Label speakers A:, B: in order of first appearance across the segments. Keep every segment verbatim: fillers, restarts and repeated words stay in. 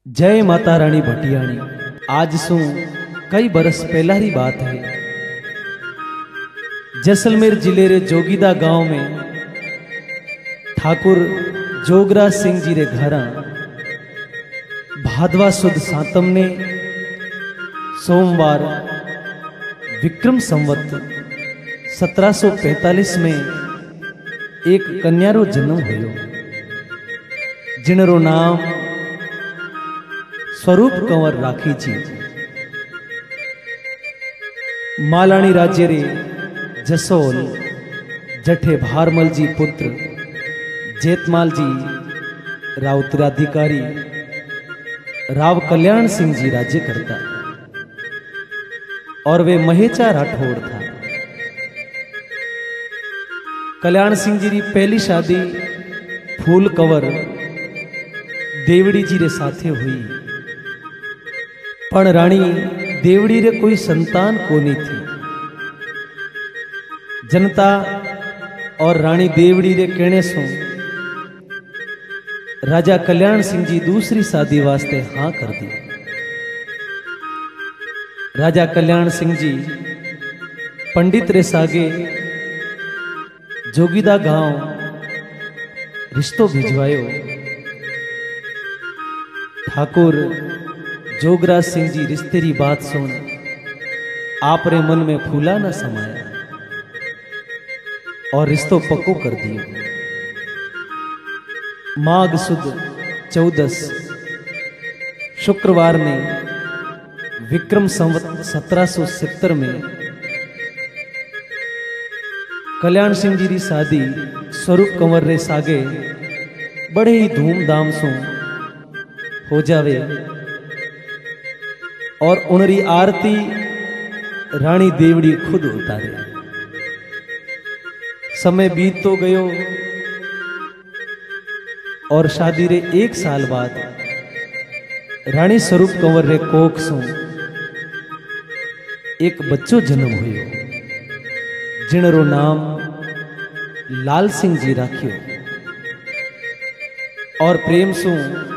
A: जय माता रानी भटियाणी। आज सु कई बरस पहला री बात है। जैसलमेर जिले रे जोगीदा गांव में ठाकुर जोगराज सिंह जी रे घरा भादवा सुद सातम ने सोमवार विक्रम संवत सत्रह सौ पैंतालीस में एक कन्यारो जन्म हुयो, जिनरो नाम स्वरूप कंवर राखी जी। मालानी राज्य रे जसोल जठे भारमल जी पुत्र जेतमाल जी राव उत्तराधिकारी राव कल्याण सिंह जी राज्य करता और वे महेचा राठौड़ था। कल्याण सिंह जी री पहली शादी फूल कंवर देवड़ी जी रे साथे हुई, पण रानी देवड़ी रे कोई संतान कोनी थी। जनता और रानी देवड़ी रे कहने सो राजा कल्याण सिंह जी दूसरी शादी वास्ते हाँ कर दी। राजा कल्याण सिंह जी पंडित रे सागे जोगीदा गांव रिश्तो भिजवायो। ठाकुर जोगराज सिंह जी रिश्ते री बात सुन आपरे मन में फूला न समाया और रिश्तो पक्को कर दियो। माघ सुद चौदस शुक्रवार ने विक्रम संवत सत्रह सौ सत्तर में कल्याण सिंह जी की शादी स्वरूप कंवर रे सागे बड़े ही धूमधाम से हो जावे और उनरी आरती रानी देवड़ी खुद उतारे। समय बीत तो गयो और शादी रे एक साल बाद रानी स्वरूप कंवर रे कोख सो एक बच्चो जन्म हुयो, जिनरो नाम लाल सिंह जी राख्यो और प्रेम सु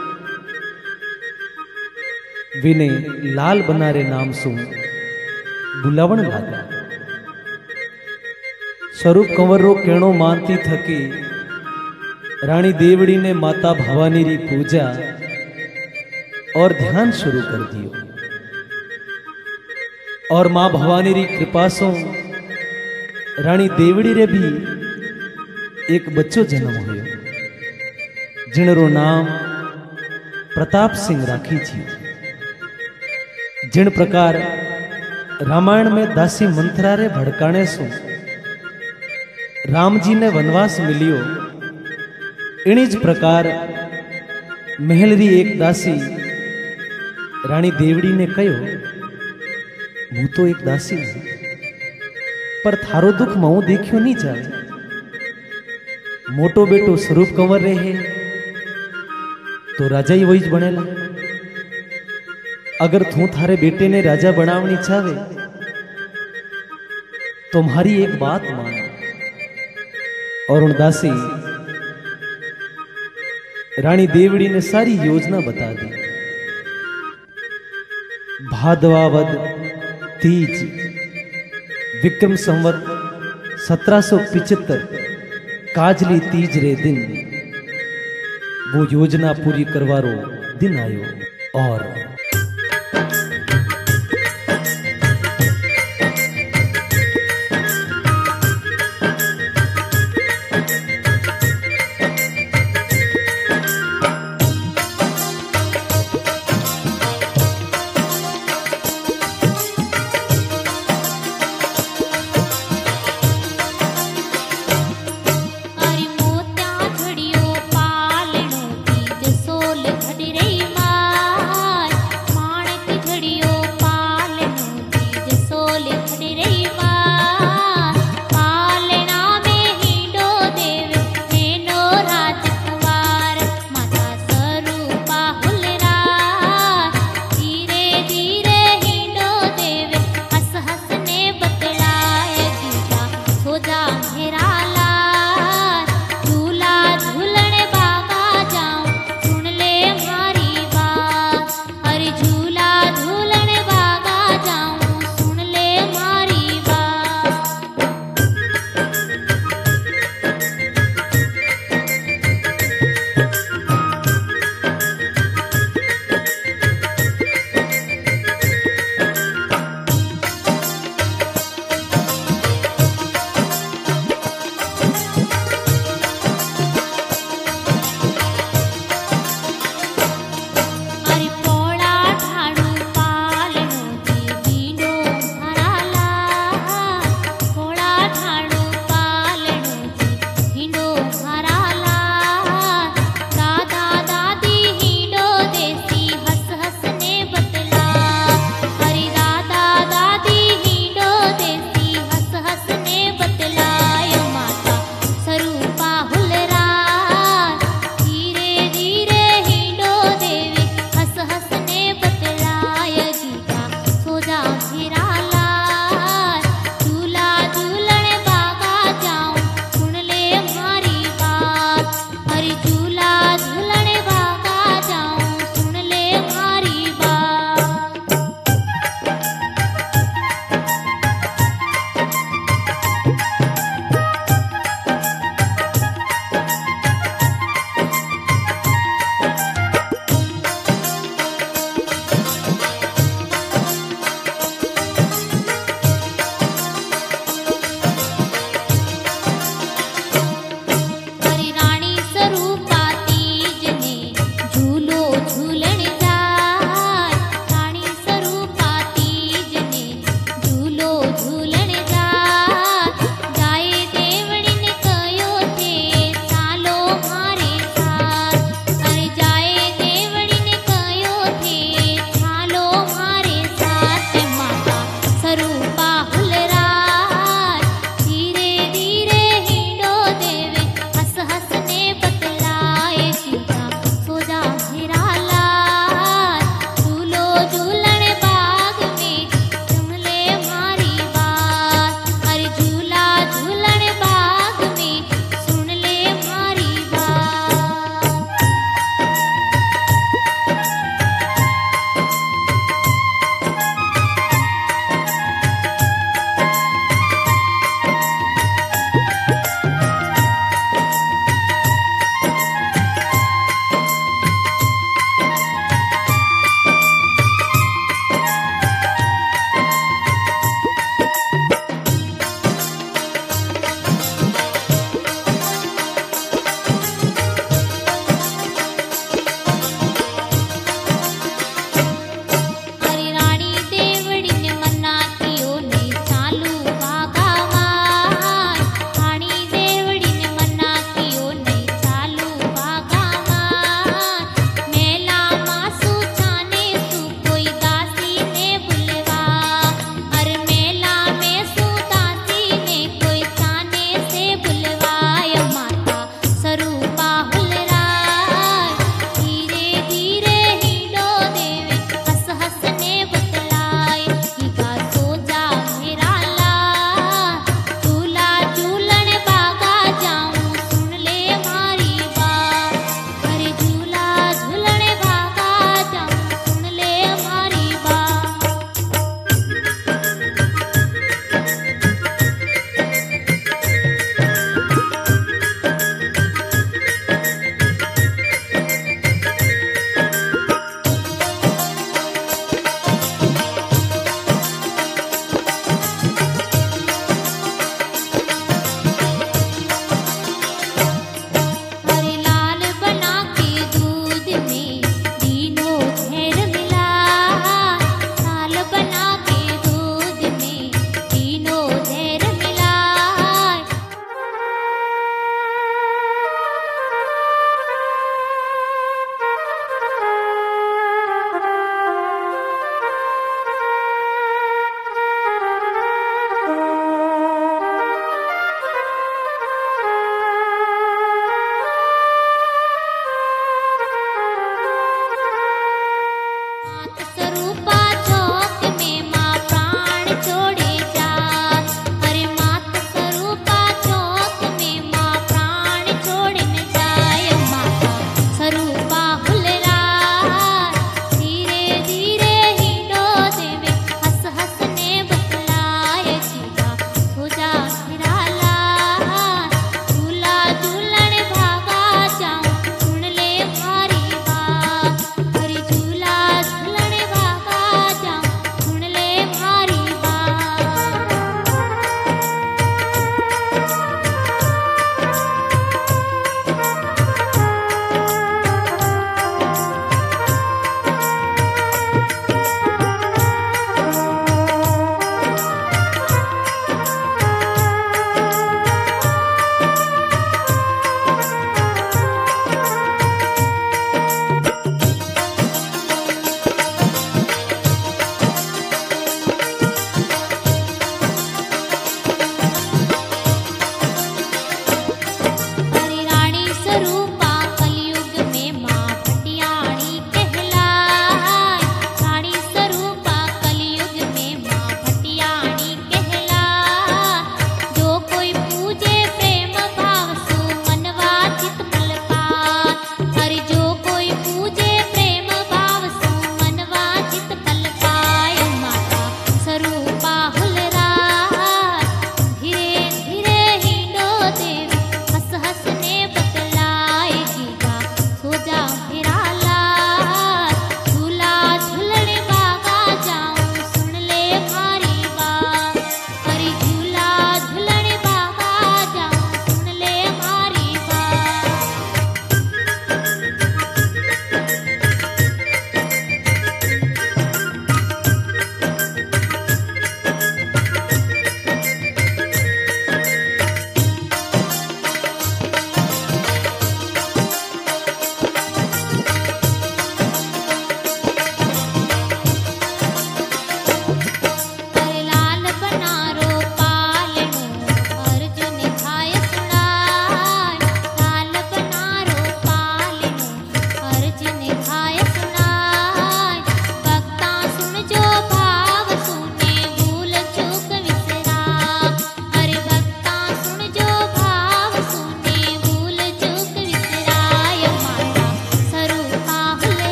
A: विने लाल बनारे नाम सु बुलावण लागा। स्वरूप कंवर रो कहणो मानती थकी रानी देवड़ी ने माता भवानी री पूजा और ध्यान शुरू कर दियो और मां भवानी री कृपा सो रानी देवड़ी रे भी एक बच्चो जन्म हुयो, जिनरो नाम प्रताप सिंह राखी जी। जिन प्रकार रामायण में दासी मंथरा रे भड़काने सो राम जी ने वनवास मिलियो, इनिज प्रकार महलरी एक दासी रानी देवड़ी ने कहो, हूँ तो एक दासी हूं पर थारो दुख मऊ देखियो नहीं जावे। मोटो बेटो स्वरूप कंवर रे है तो राजा ही वही बनेला। अगर तू थारे बेटे ने राजा बनावनी चाहे तुम्हारी एक बात मान। और उन दासी रानी देवड़ी ने सारी योजना बता दी। भादवावद तीज विक्रम संवत सत्रह सौ पिचहत्तर काजली तीज रे दिन वो योजना पूरी करवारो दिन आयो। और